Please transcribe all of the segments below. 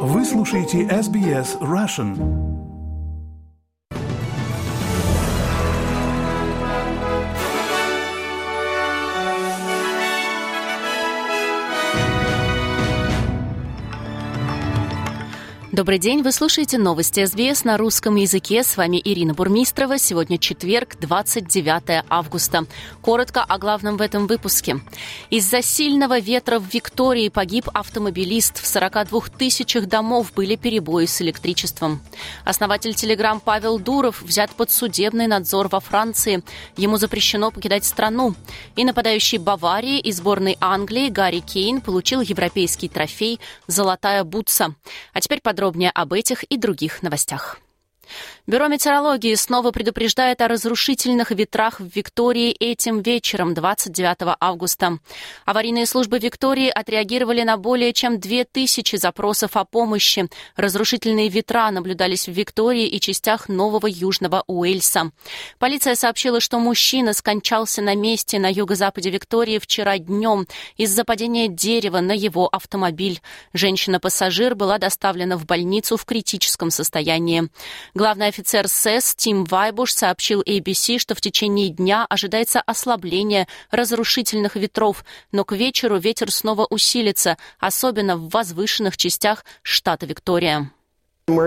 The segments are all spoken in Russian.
Вы слушаете SBS Russian. Добрый день, вы слушаете новости СБС на русском языке. С вами Ирина Бурмистрова. Сегодня четверг, 29 августа. Коротко о главном в этом выпуске. Из-за сильного ветра в Виктории погиб автомобилист. В 42 тысячах домов были перебои с электричеством. Основатель Telegram Павел Дуров взят под судебный надзор во Франции. Ему запрещено покидать страну. И нападающий Баварии и сборной Англии Гарри Кейн получил европейский трофей «Золотая бутса». А теперь подробнее об этих и других новостях. Бюро метеорологии снова предупреждает о разрушительных ветрах в Виктории этим вечером, 29 августа. Аварийные службы Виктории отреагировали на более чем 2000 запросов о помощи. Разрушительные ветра наблюдались в Виктории и частях Нового Южного Уэльса. Полиция сообщила, что мужчина скончался на месте на юго-западе Виктории вчера днем из-за падения дерева на его автомобиль. Женщина-пассажир была доставлена в больницу в критическом состоянии. Главный офицер СЭС Тим Вайбуш сообщил ABC, что в течение дня ожидается ослабление разрушительных ветров, но к вечеру ветер снова усилится, особенно в возвышенных частях штата Виктория. Мы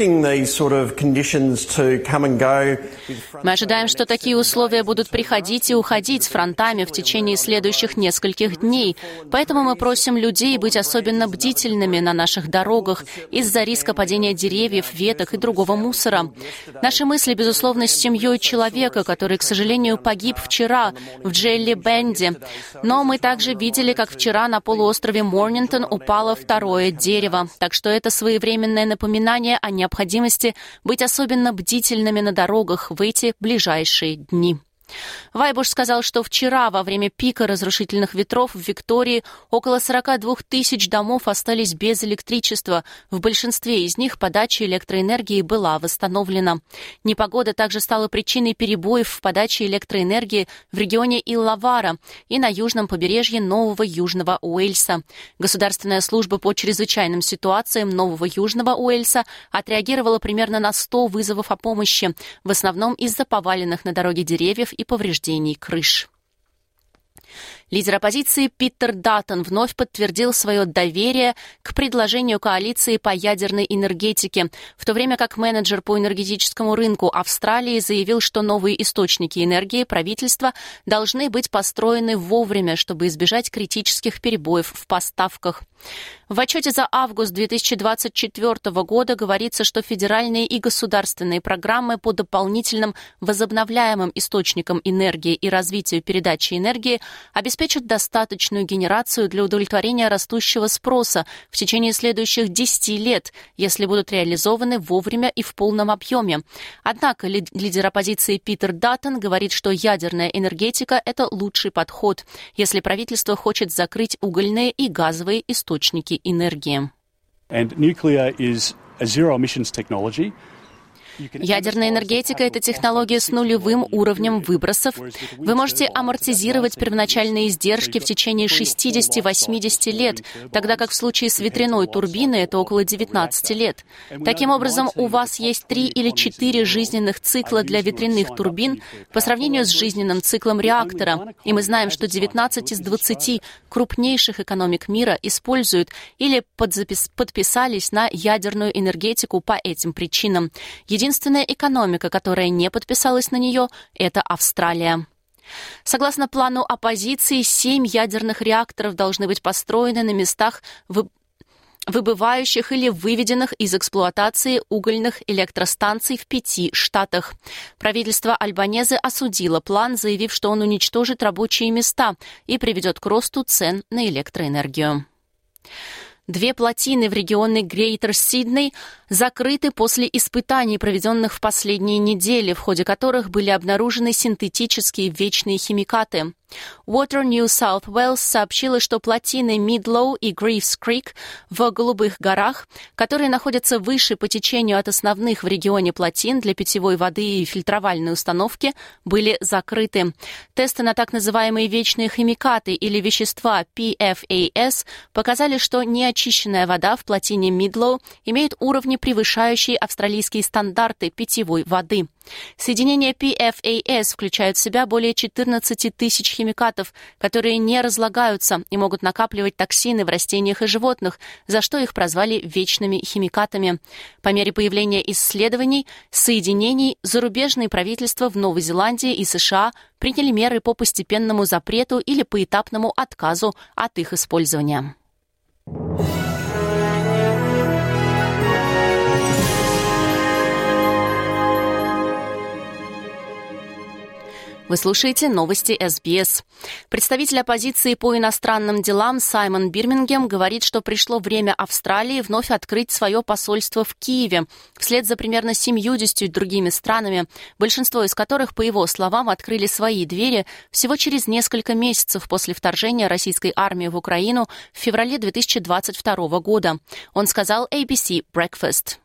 ожидаем, что такие условия будут приходить и уходить с фронтами в течение следующих нескольких дней. Поэтому мы просим людей быть особенно бдительными на наших дорогах из-за риска падения деревьев, веток и другого мусора. Наши мысли, безусловно, с семьей человека, который, к сожалению, погиб вчера в Джелли-Бенде. Но мы также видели, как вчера на полуострове Морнингтон упало второе дерево. Так что это своевременное напоминание о необходимости быть особенно бдительными на дорогах в эти ближайшие дни. Вайбуш сказал, что вчера во время пика разрушительных ветров в Виктории около 42 тысяч домов остались без электричества. В большинстве из них подача электроэнергии была восстановлена. Непогода также стала причиной перебоев в подаче электроэнергии в регионе Иллавара и на южном побережье Нового Южного Уэльса. Государственная служба по чрезвычайным ситуациям Нового Южного Уэльса отреагировала примерно на 100 вызовов о помощи, в основном из-за поваленных на дороге деревьев и повреждений крыш. Лидер оппозиции Питер Даттон вновь подтвердил свое доверие к предложению коалиции по ядерной энергетике, в то время как менеджер по энергетическому рынку Австралии заявил, что новые источники энергии правительства должны быть построены вовремя, чтобы избежать критических перебоев в поставках. В отчете за август 2024 года говорится, что федеральные и государственные программы по дополнительным возобновляемым источникам энергии и развитию передачи энергии обеспечат достаточную генерацию для удовлетворения растущего спроса в течение следующих 10 лет, если будут реализованы вовремя и в полном объеме. Однако лидер оппозиции Питер Даттон говорит, что ядерная энергетика – это лучший подход, если правительство хочет закрыть угольные и газовые источники энергии. Ядерная энергетика – это технология с нулевым уровнем выбросов. Вы можете амортизировать первоначальные издержки в течение 60-80 лет, тогда как в случае с ветряной турбиной это около 19 лет. Таким образом, у вас есть 3 или 4 жизненных цикла для ветряных турбин по сравнению с жизненным циклом реактора. И мы знаем, что 19 из 20 крупнейших экономик мира используют или подписались на ядерную энергетику по этим причинам. Единственная экономика, которая не подписалась на нее, это Австралия. Согласно плану оппозиции, 7 ядерных реакторов должны быть построены на местах выбывающих или выведенных из эксплуатации угольных электростанций в 5 штатах. Правительство Альбанезе осудило план, заявив, что он уничтожит рабочие места и приведет к росту цен на электроэнергию. 2 плотины в регионе Грейтер Сидней закрыты после испытаний, проведенных в последние недели, в ходе которых были обнаружены синтетические вечные химикаты. Water New South Wales сообщила, что плотины Мидлоу и Грифс Крик в Голубых горах, которые находятся выше по течению от основных в регионе плотин для питьевой воды и фильтровальной установки, были закрыты. Тесты на так называемые вечные химикаты или вещества PFAS показали, что неочищенная вода в плотине Мидлоу имеет уровни, превышающие австралийские стандарты питьевой воды. Соединения PFAS включают в себя более 14 тысяч химикатов, которые не разлагаются и могут накапливать токсины в растениях и животных, за что их прозвали вечными химикатами. По мере появления исследований, соединений, зарубежные правительства в Новой Зеландии и США приняли меры по постепенному запрету или поэтапному отказу от их использования. Вы слушаете новости СБС. Представитель оппозиции по иностранным делам Саймон Бирмингем говорит, что пришло время Австралии вновь открыть свое посольство в Киеве, вслед за примерно 70 другими странами, большинство из которых, по его словам, открыли свои двери всего через несколько месяцев после вторжения российской армии в Украину в феврале 2022 года. Он сказал ABC Breakfast.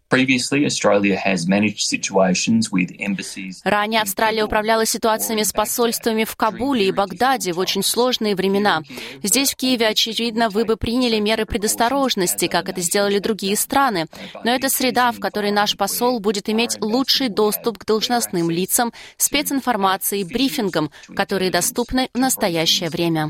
Ранее Австралия управляла ситуациями с посольствами в Кабуле и Багдаде в очень сложные времена. Здесь, в Киеве, очевидно, вы бы приняли меры предосторожности, как это сделали другие страны. Но это среда, в которой наш посол будет иметь лучший доступ к должностным лицам, специнформации, брифингам, которые доступны в настоящее время.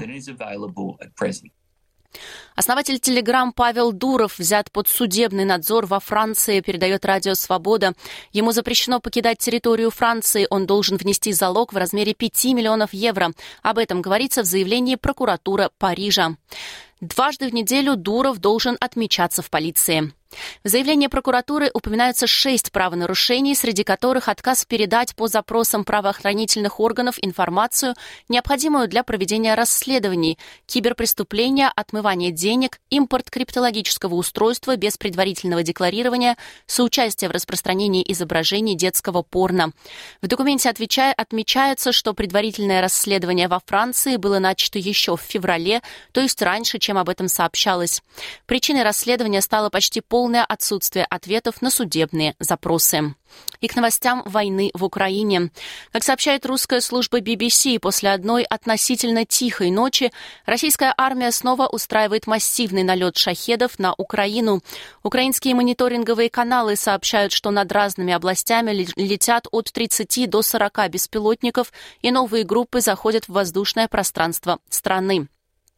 Основатель Telegram Павел Дуров взят под судебный надзор во Франции, передает Радио Свобода. Ему запрещено покидать территорию Франции. Он должен внести залог в размере 5 миллионов евро. Об этом говорится в заявлении прокуратуры Парижа. Дважды в неделю Дуров должен отмечаться в полиции. В заявлении прокуратуры упоминаются 6 правонарушений, среди которых отказ передать по запросам правоохранительных органов информацию, необходимую для проведения расследований, киберпреступления, отмывание денег, импорт криптологического устройства без предварительного декларирования, соучастие в распространении изображений детского порно. В документе отмечается, что предварительное расследование во Франции было начато еще в феврале, то есть раньше, чем об этом сообщалось. Причиной расследования стало почти полное отсутствие ответов на судебные запросы. И к новостям войны в Украине. Как сообщает русская служба BBC, после одной относительно тихой ночи российская армия снова устраивает массивный налет шахедов на Украину. Украинские мониторинговые каналы сообщают, что над разными областями летят от 30 до 40 беспилотников, и новые группы заходят в воздушное пространство страны.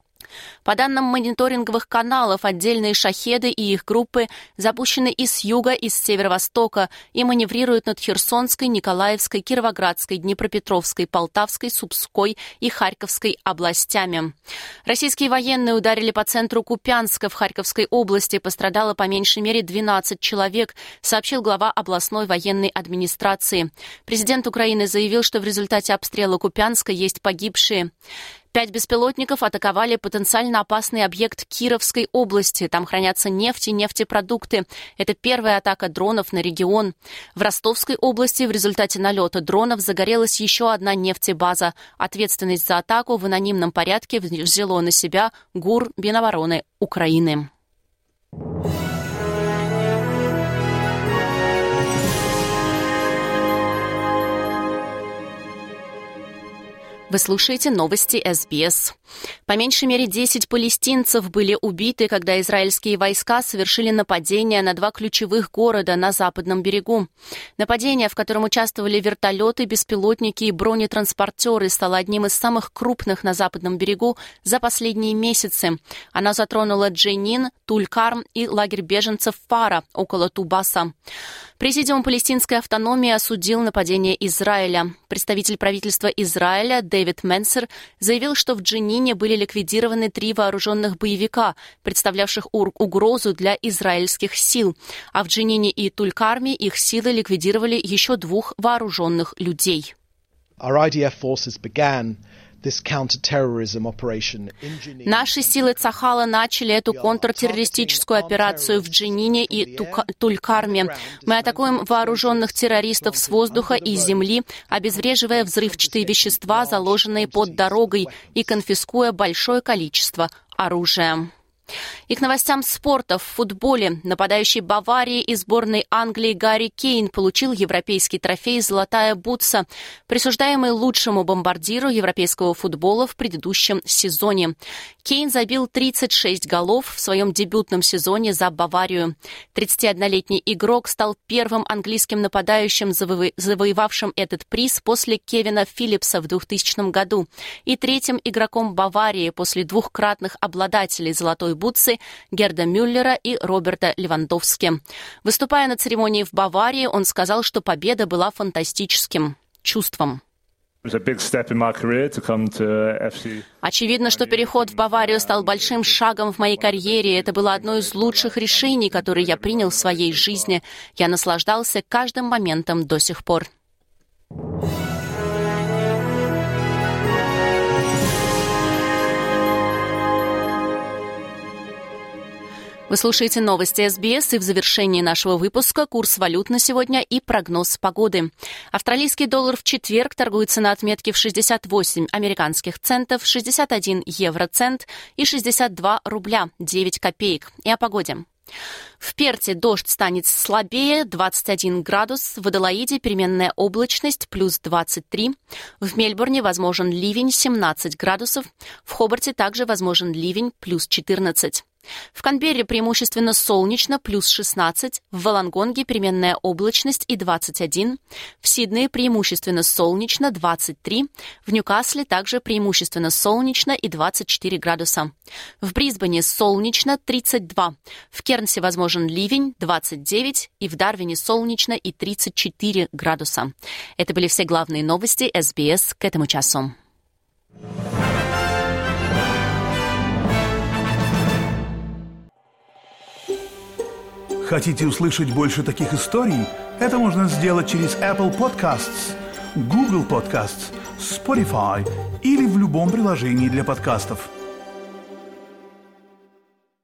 По данным мониторинговых каналов, отдельные шахеды и их группы запущены и с юга, и с северо-востока и маневрируют над Херсонской, Николаевской, Кировоградской, Днепропетровской, Полтавской, Сумской и Харьковской областями. Российские военные ударили по центру Купянска в Харьковской области. Пострадало по меньшей мере 12 человек, сообщил глава областной военной администрации. Президент Украины заявил, что в результате обстрела Купянска есть погибшие. 5 беспилотников атаковали потенциально опасный объект Кировской области. Там хранятся нефть и нефтепродукты. Это первая атака дронов на регион. В Ростовской области в результате налета дронов загорелась еще одна нефтебаза. Ответственность за атаку в анонимном порядке взяло на себя ГУР Минобороны Украины. Вы слушаете новости СБС. По меньшей мере 10 палестинцев были убиты, когда израильские войска совершили нападение на 2 ключевых города на западном берегу. Нападение, в котором участвовали вертолеты, беспилотники и бронетранспортеры, стало одним из самых крупных на западном берегу за последние месяцы. Оно затронуло Дженин, Туль-Карм и лагерь беженцев Фара около Тубаса. Президиум палестинской автономии осудил нападение Израиля. Представитель правительства Израиля Дэвид Менсер заявил, что в Дженине были ликвидированы 3 вооруженных боевика, представлявших угрозу для израильских сил, а в Дженине и Туль-Карме их силы ликвидировали еще 2 вооруженных людей. Наши силы Цахала начали эту контртеррористическую операцию в Дженине и Тулькарме. Мы атакуем вооруженных террористов с воздуха и земли, обезвреживая взрывчатые вещества, заложенные под дорогой, и конфискуя большое количество оружия. И к новостям спорта. В футболе нападающий Баварии и сборной Англии Гарри Кейн получил европейский трофей «Золотая бутса», присуждаемый лучшему бомбардиру европейского футбола в предыдущем сезоне. Кейн забил 36 голов в своем дебютном сезоне за Баварию. 31-летний игрок стал первым английским нападающим, завоевавшим этот приз после Кевина Филлипса в 2000 году, и третьим игроком Баварии после двухкратных обладателей «Золотой бутсы» Герда Мюллера и Роберта Левандовски. Выступая на церемонии в Баварии, он сказал, что победа была фантастическим чувством. Очевидно, что переход в Баварию стал большим шагом в моей карьере. Это было одно из лучших решений, которые я принял в своей жизни. Я наслаждался каждым моментом до сих пор. Вы слушаете новости СБС, и в завершении нашего выпуска курс валют на сегодня и прогноз погоды. Австралийский доллар в четверг торгуется на отметке в 68 американских центов, 61 евроцент и 62 рубля 9 копеек. И о погоде. В Перте дождь станет слабее, 21 градус, в Аделаиде переменная облачность, плюс 23, в Мельбурне возможен ливень, 17 градусов, в Хобарте также возможен ливень, плюс 14. В Канберре преимущественно солнечно, плюс 16, в Волонгонге переменная облачность и 21, в Сиднее преимущественно солнечно, 23, в Ньюкасле также преимущественно солнечно и 24 градуса. В Брисбене солнечно, 32, в Кернсе возможен ливень, 29, и в Дарвине солнечно и 34 градуса. Это были все главные новости СБС к этому часу. Хотите услышать больше таких историй? Это можно сделать через Apple Podcasts, Google Podcasts, Spotify или в любом приложении для подкастов.